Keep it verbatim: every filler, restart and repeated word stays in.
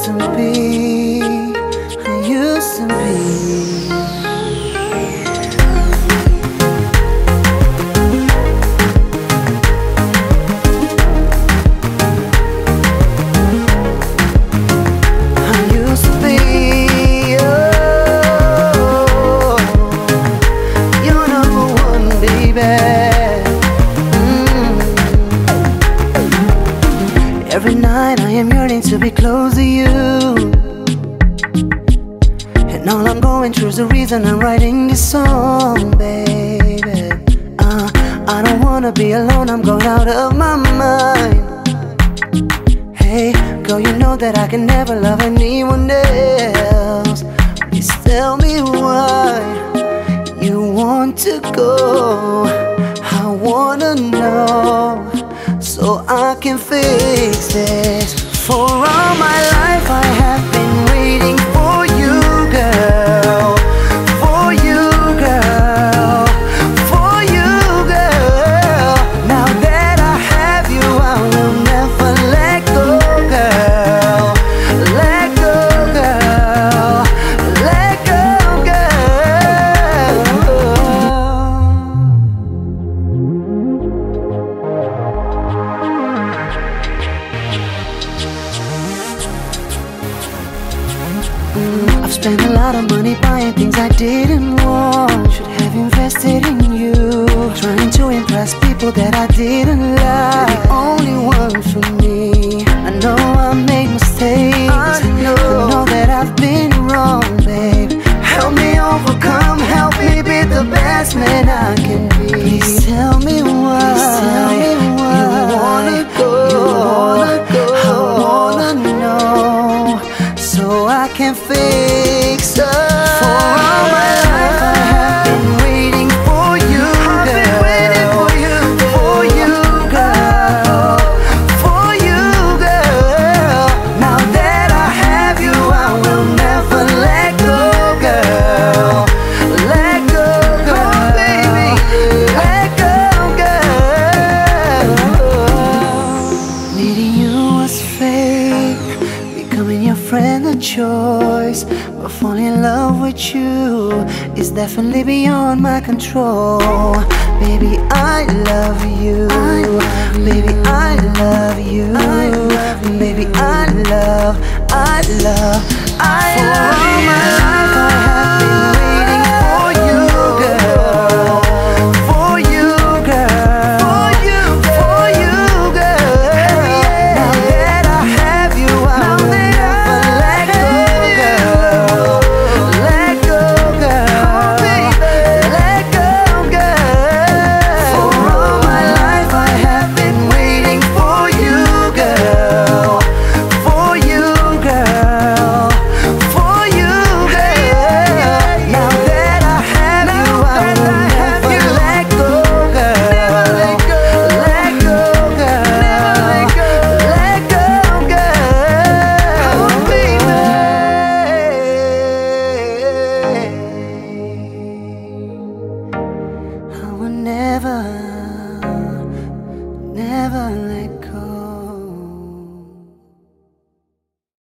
to be, I used to be. Every night I am yearning to be close to you, and all I'm going through is the reason I'm writing this song, baby. uh, I don't wanna be alone, I'm going out of my mind. Hey, girl, you know that I can never love anyone else. Please tell me why you want to go. I wanna know, so I can fix this. For all my life I have been waiting for you, girl. For you, girl. For you, girl. Now that I have you, I will never let go, girl. Let go, girl. Let go, I've spent a lot of money buying things I didn't want. Should have invested in you, trying to impress people that I didn't like. You're the only one for me. I know I made mistakes, I know, I know that I've been wrong, babe. Help me overcome, help me be the best man I can be. Please tell me why, Please tell me why you wanna go, you wanna go. I wanna know, so I can fix her. For all my life I have been waiting for you, girl. Waiting for you, for you, girl. For you, girl. Now that I have you, I will never let go, girl. Let go, girl. Oh, baby. Let go, girl. Needing you was fake, becoming your friend a choice, but falling in love with you is definitely beyond my control. Baby, I love you. I love you. Baby, I love you. I love you. Baby, I love, I love, I love you.